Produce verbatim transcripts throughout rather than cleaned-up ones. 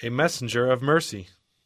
a messenger of mercy.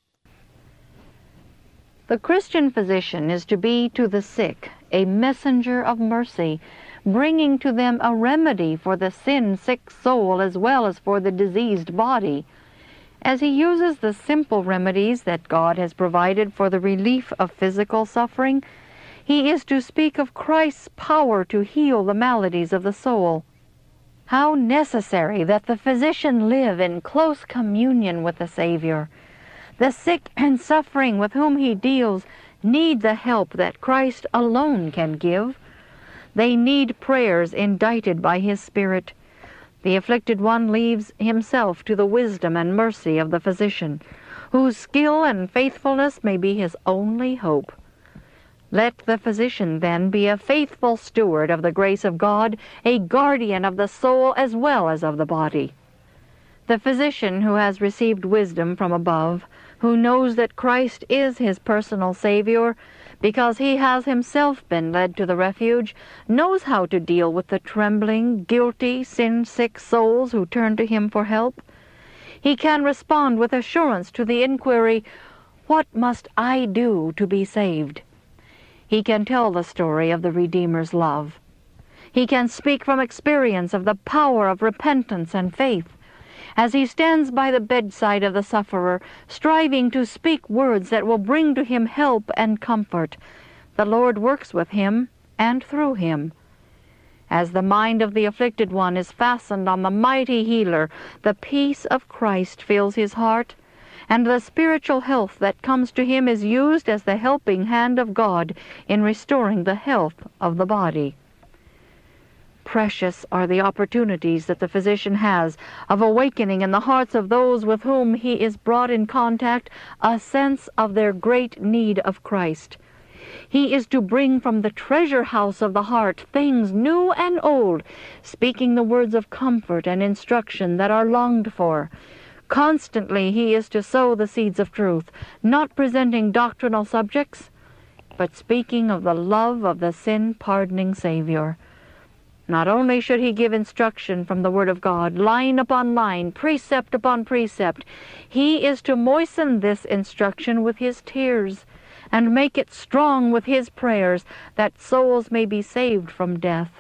The Christian physician is to be to the sick a messenger of mercy, bringing to them a remedy for the sin-sick soul as well as for the diseased body. As he uses the simple remedies that God has provided for the relief of physical suffering, he is to speak of Christ's power to heal the maladies of the soul. How necessary that the physician live in close communion with the Savior! The sick and suffering with whom he deals need the help that Christ alone can give. They need prayers indited by his Spirit. The afflicted one leaves himself to the wisdom and mercy of the physician, whose skill and faithfulness may be his only hope. Let the physician, then, be a faithful steward of the grace of God, a guardian of the soul as well as of the body. The physician who has received wisdom from above, who knows that Christ is his personal Savior, because he has himself been led to the refuge, knows how to deal with the trembling, guilty, sin-sick souls who turn to him for help. He can respond with assurance to the inquiry, "What must I do to be saved?" He can tell the story of the Redeemer's love. He can speak from experience of the power of repentance and faith. As he stands by the bedside of the sufferer, striving to speak words that will bring to him help and comfort, the Lord works with him and through him. As the mind of the afflicted one is fastened on the mighty healer, the peace of Christ fills his heart, and the spiritual health that comes to him is used as the helping hand of God in restoring the health of the body. Precious are the opportunities that the physician has of awakening in the hearts of those with whom he is brought in contact a sense of their great need of Christ. He is to bring from the treasure house of the heart things new and old, speaking the words of comfort and instruction that are longed for. Constantly he is to sow the seeds of truth, not presenting doctrinal subjects, but speaking of the love of the sin-pardoning Savior. Not only should he give instruction from the Word of God, line upon line, precept upon precept, he is to moisten this instruction with his tears, and make it strong with his prayers, that souls may be saved from death.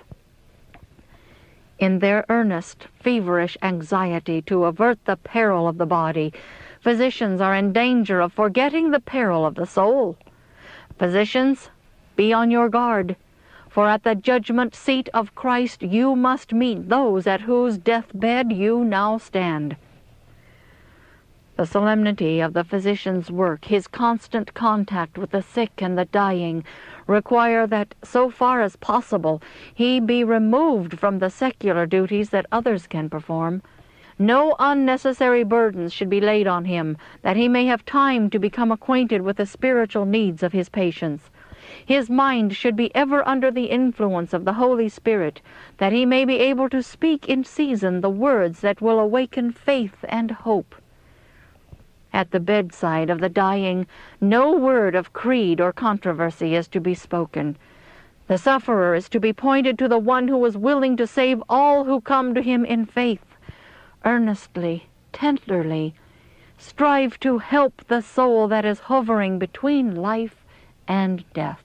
In their earnest, feverish anxiety to avert the peril of the body, physicians are in danger of forgetting the peril of the soul. Physicians, be on your guard, for at the judgment seat of Christ you must meet those at whose deathbed you now stand. The solemnity of the physician's work, his constant contact with the sick and the dying, require that, so far as possible, he be removed from the secular duties that others can perform. No unnecessary burdens should be laid on him, that he may have time to become acquainted with the spiritual needs of his patients. His mind should be ever under the influence of the Holy Spirit, that he may be able to speak in season the words that will awaken faith and hope. At the bedside of the dying, no word of creed or controversy is to be spoken. The sufferer is to be pointed to the one who is willing to save all who come to him in faith. Earnestly, tenderly, strive to help the soul that is hovering between life and death.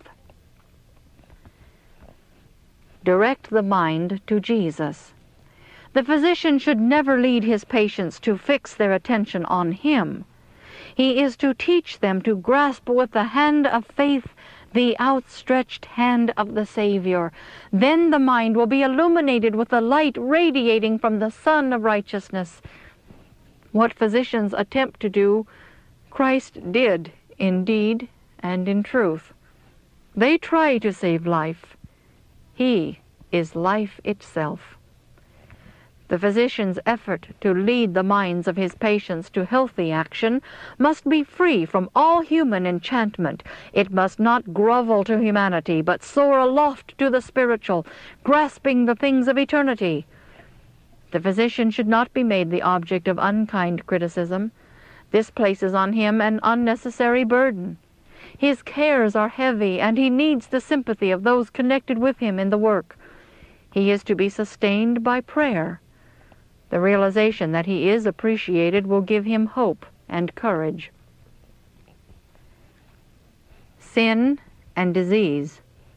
Direct the mind to Jesus. The physician should never lead his patients to fix their attention on him. He is to teach them to grasp with the hand of faith the outstretched hand of the Savior. Then the mind will be illuminated with the light radiating from the Sun of righteousness. What physicians attempt to do, Christ did in deed and in truth. They try to save life. He is life itself. The physician's effort to lead the minds of his patients to healthy action must be free from all human enchantment. It must not grovel to humanity, but soar aloft to the spiritual, grasping the things of eternity. The physician should not be made the object of unkind criticism. This places on him an unnecessary burden. His cares are heavy, and he needs the sympathy of those connected with him in the work. He is to be sustained by prayer. The realization that he is appreciated will give him hope and courage. Sin and disease.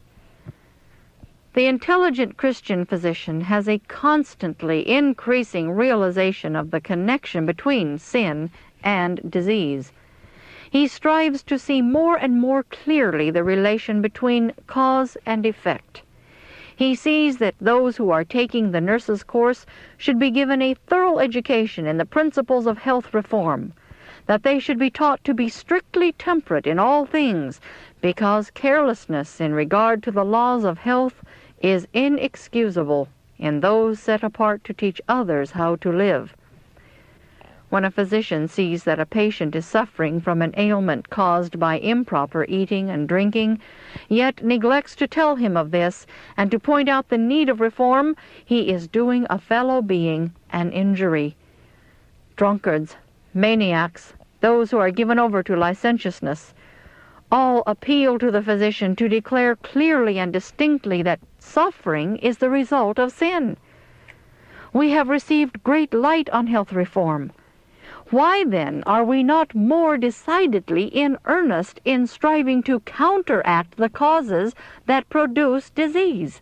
The intelligent Christian physician has a constantly increasing realization of the connection between sin and disease. He strives to see more and more clearly the relation between cause and effect. He sees that those who are taking the nurse's course should be given a thorough education in the principles of health reform, that they should be taught to be strictly temperate in all things, because carelessness in regard to the laws of health is inexcusable in those set apart to teach others how to live. When a physician sees that a patient is suffering from an ailment caused by improper eating and drinking, yet neglects to tell him of this and to point out the need of reform, he is doing a fellow being an injury. Drunkards, maniacs, those who are given over to licentiousness, all appeal to the physician to declare clearly and distinctly that suffering is the result of sin. We have received great light on health reform. Why, then, are we not more decidedly in earnest in striving to counteract the causes that produce disease?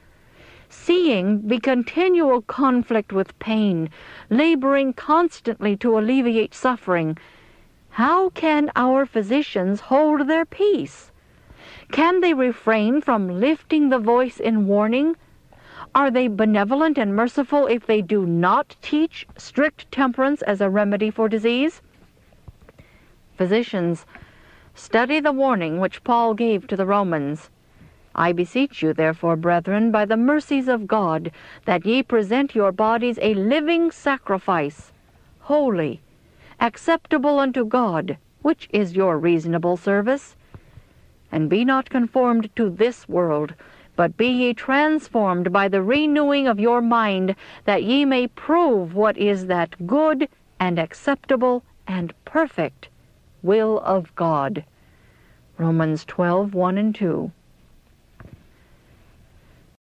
Seeing the continual conflict with pain, laboring constantly to alleviate suffering, how can our physicians hold their peace? Can they refrain from lifting the voice in warning? Are they benevolent and merciful if they do not teach strict temperance as a remedy for disease? Physicians, study the warning which Paul gave to the Romans. I beseech you, therefore, brethren, by the mercies of God, that ye present your bodies a living sacrifice, holy, acceptable unto God, which is your reasonable service. And be not conformed to this world, but be ye transformed by the renewing of your mind, that ye may prove what is that good and acceptable and perfect will of God. Romans twelve, one and two.